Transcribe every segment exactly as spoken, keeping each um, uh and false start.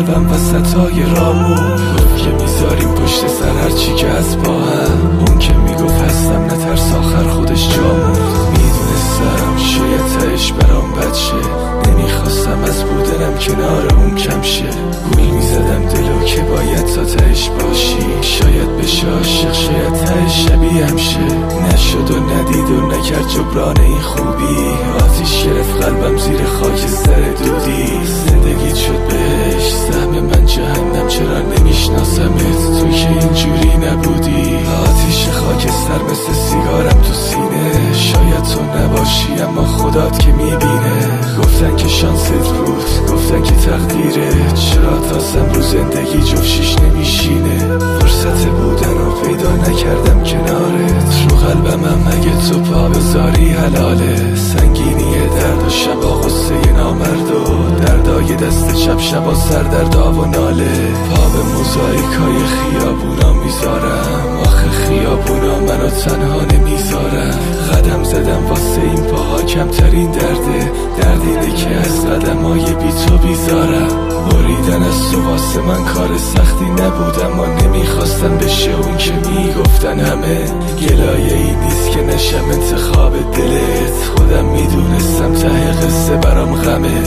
قلبم وسطای رامون. گفت که میذاریم پشت سر هرچی که از با هم. اون که میگفت هستم نترس آخر خودش جامون. میدونستم شاید تهش برام بد شه، نمیخواستم از بودنم کنار اون کم شه. گول میزدم دلو که باید تا تهش باشی، شاید بشه عاشق، شاید تهش شبیه هم شه. نشد و ندید و نکرد جبران این خوبی. آتیش گرفت قلبم زیر خاکستر دودی. زندگی شد بهش سهم من جهنم، چرا نمیشناسمت تو که اینجوری نبودی. آتیش خاکستر مثل سیگارم تو سینه، شاید تو نباشی اما خدات که میبینه. گفتن که شانست بود، گفتن که تقدیره، چرا تازم رو زندگی جفشیش نمیشینه. فرصت بودن رو پیدا نکردم کنارت، رو قلبمم اگه تو پا بذاری حلاله. سنگینی درد و شبا غصه نامرد و دردای دست چپ شبا سردردا و ناله. پا به موزاییکای خیابونا میذارم، آخه خیابونا منو تنها نمیذارم. قدم زدم واسه این پاها کمترین درده، دردینه که از قدمای بی تو بیزارم. بریدن از تو واسه من کار سختی نبود، اما نمیخواستم بشه اون که میگفتن همه. گلایه ای نیست که نشم انتخاب دلت، خودم میدونستم ته قصه برام غمه.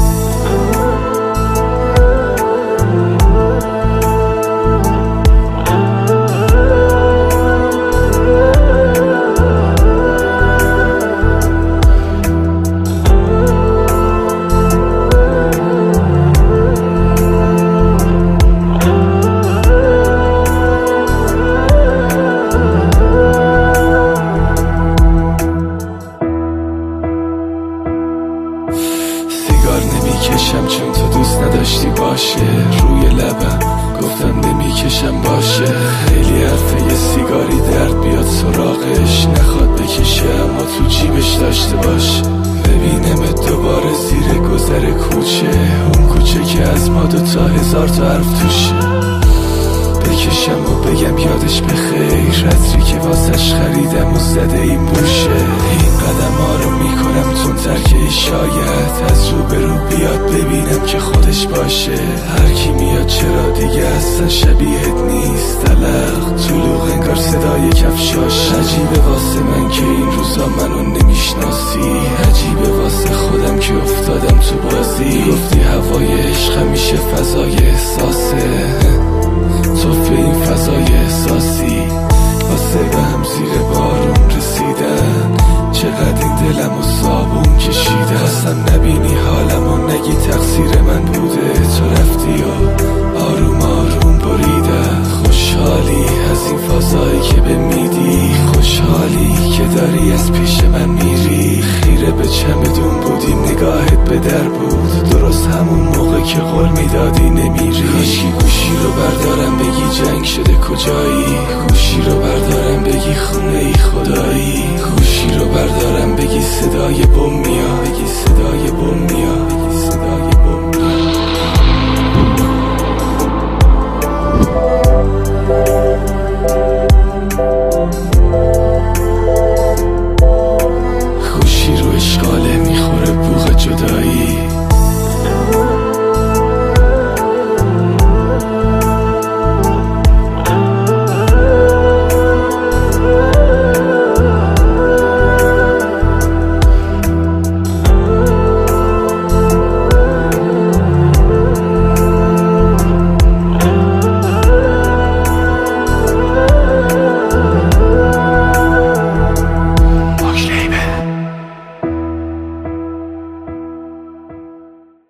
نمیکشم چون تو دوست نداشتی باشه، روی لبم گفتم نمیکشم باشه. خیلی حرفه یه سیگاری درد بیاد سراغش، نخواد بکشه اما تو جیبش داشته باش. ببینم دوباره زیر گذر کوچه، اون کوچه که از ما دوتا هزار تا حرف توشه. بکشم و بگم یادش بخیر، عطری که واسش خریدم و زده این بوشه. این قدم ها رو میکنم تون ترکه، شاید از رو به رو بیاد ببینم که خودش باشه. هر کی میاد چرا دیگه اصلا شبیهت نیست، طلق طلوع انگار صدای کفشاش. عجیبه واسه من که این روزا منو نمیشناسی، عجیبه واسه خودم که افتادم تو بازی. گفتی هوای عشق همیشه فضای احساسه، توفه این فضای احساسی. واسه به هم زیر بارون رسیدن، چقدر این دلم و صابون کشیده. خواستم نبینی حالم و نگی تقصیر من بوده، تو رفتی و آروم آروم بریده. خوشحالی از این فضایی که به میدی، خوشحالی که داری از پیش من میری. خیره به چمدون بودی نگاهت به در بود، درست همون موقع که قول میدادی نمیری. کاشکی گوشی رو بردارم بگی جنگ شده کجایی، گوشی